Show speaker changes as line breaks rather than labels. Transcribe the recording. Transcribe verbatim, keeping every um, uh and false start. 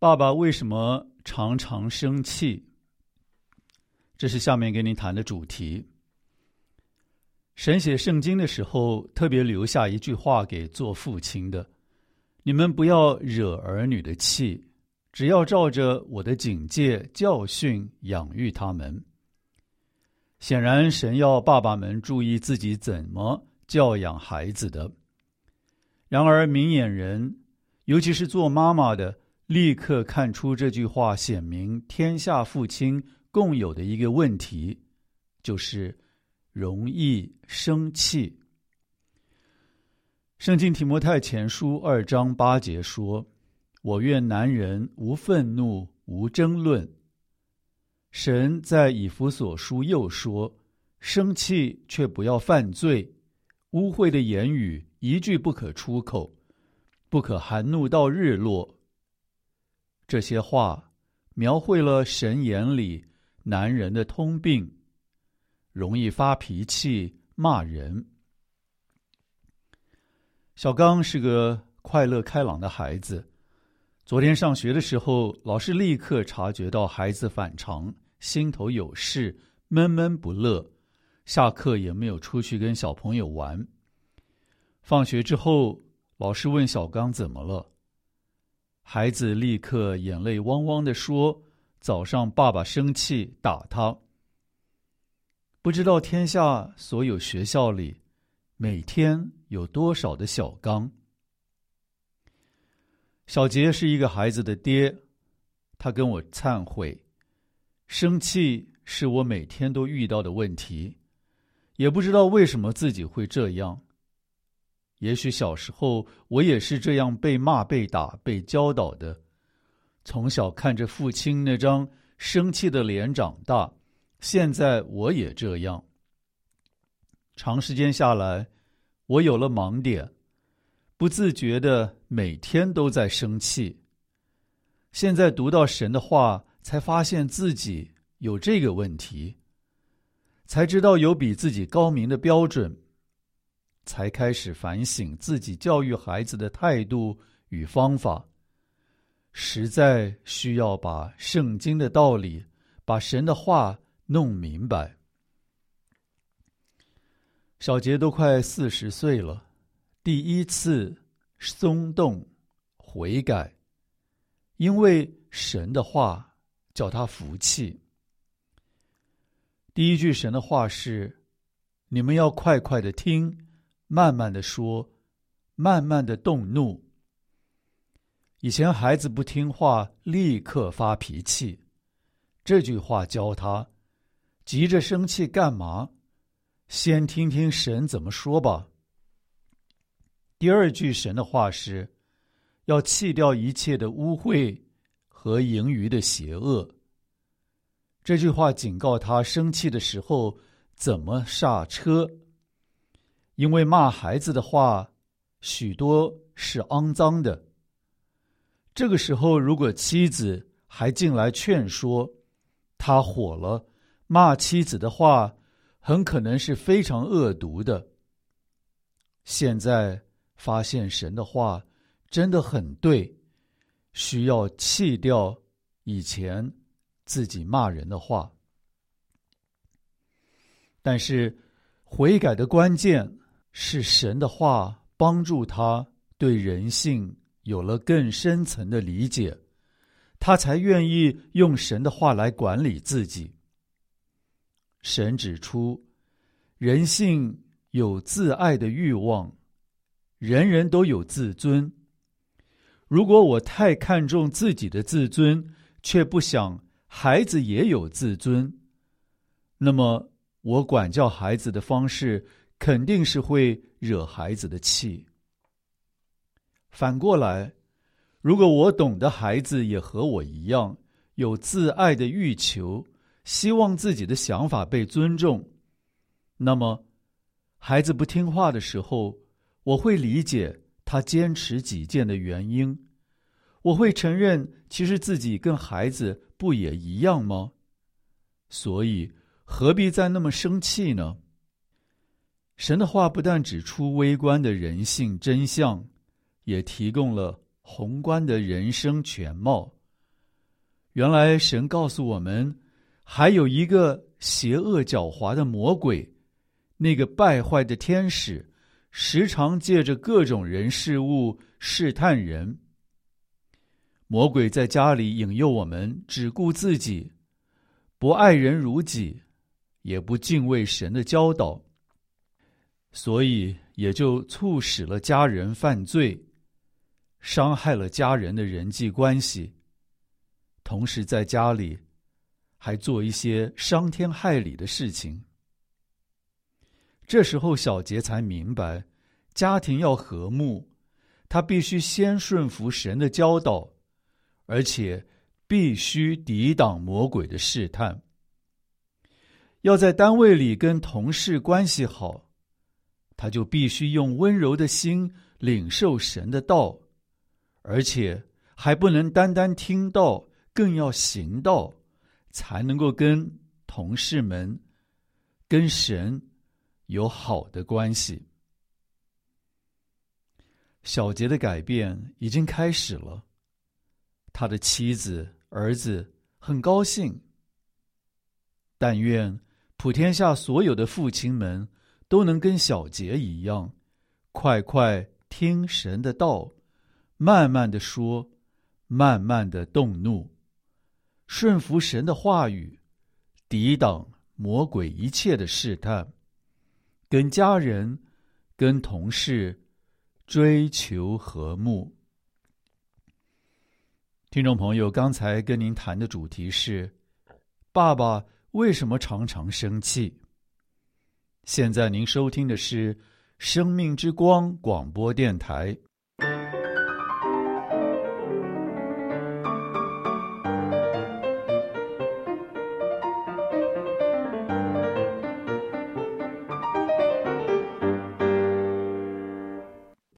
爸爸为什么常常生气？这是下面给你谈的主题。神写圣经的时候，特别留下一句话给做父亲的：你们不要惹儿女的气，只要照着我的警戒教训养育他们。显然神要爸爸们注意自己怎么教养孩子的。然而明眼人，尤其是做妈妈的，立刻看出这句话显明天下父亲共有的一个问题，就是容易生气。圣经提摩太前书二章八节说：我愿男人无愤怒，无争论。神在以弗所书又说：生气却不要犯罪，污秽的言语一句不可出口，不可含怒到日落。这些话描绘了神眼里男人的通病，容易发脾气骂人。小刚是个快乐开朗的孩子，昨天上学的时候，老师立刻察觉到孩子反常，心头有事，闷闷不乐，下课也没有出去跟小朋友玩。放学之后，老师问小刚怎么了，孩子立刻眼泪汪汪地说：早上爸爸生气打他。不知道天下所有学校里每天有多少的小刚。小杰是一个孩子的爹，他跟我忏悔，生气是我每天都遇到的问题，也不知道为什么自己会这样。也许小时候我也是这样被骂、被打、被教导的，从小看着父亲那张生气的脸长大，现在我也这样。长时间下来，我有了盲点，不自觉的每天都在生气。现在读到神的话，才发现自己有这个问题，才知道有比自己高明的标准，才开始反省自己教育孩子的态度与方法，实在需要把圣经的道理，把神的话弄明白。小杰都快四十岁了，第一次松动悔改，因为神的话叫他服气。第一句神的话是：你们要快快的听，慢慢的说，慢慢的动怒。以前孩子不听话，立刻发脾气，这句话教他，急着生气干嘛？先听听神怎么说吧。第二句神的话是：要弃掉一切的污秽和盈余的邪恶。这句话警告他生气的时候怎么刹车，因为骂孩子的话许多是肮脏的。这个时候如果妻子还进来劝说，他火了，骂妻子的话很可能是非常恶毒的。现在发现神的话真的很对，需要弃掉以前自己骂人的话。但是悔改的关键是神的话帮助他对人性有了更深层的理解，他才愿意用神的话来管理自己。神指出，人性有自爱的欲望，人人都有自尊。如果我太看重自己的自尊，却不想孩子也有自尊，那么我管教孩子的方式肯定是会惹孩子的气。反过来，如果我懂得孩子也和我一样有自爱的欲求，希望自己的想法被尊重，那么孩子不听话的时候，我会理解他坚持己见的原因，我会承认其实自己跟孩子不也一样吗？所以何必再那么生气呢？神的话不但指出微观的人性真相，也提供了宏观的人生全貌， 原来神告诉我们，还有一个邪恶狡猾的魔鬼，那个败坏的天使，时常借着各种人事物试探人。魔鬼在家里引诱我们只顾自己，不爱人如己，也不敬畏神的教导，所以也就促使了家人犯罪，伤害了家人的人际关系，同时在家里还做一些伤天害理的事情。这时候小杰才明白，家庭要和睦，他必须先顺服神的教导，而且必须抵挡魔鬼的试探。要在单位里跟同事关系好，他就必须用温柔的心领受神的道，而且还不能单单听道，更要行道，才能够跟同事们、跟神有好的关系。小杰的改变已经开始了，他的妻子、儿子很高兴。但愿普天下所有的父亲们都能跟小杰一样，快快听神的道，慢慢的说，慢慢的动怒，顺服神的话语，抵挡魔鬼一切的试探，跟家人、跟同事追求和睦。听众朋友，刚才跟您谈的主题是爸爸为什么常常生气？现在您收听的是生命之光广播电台，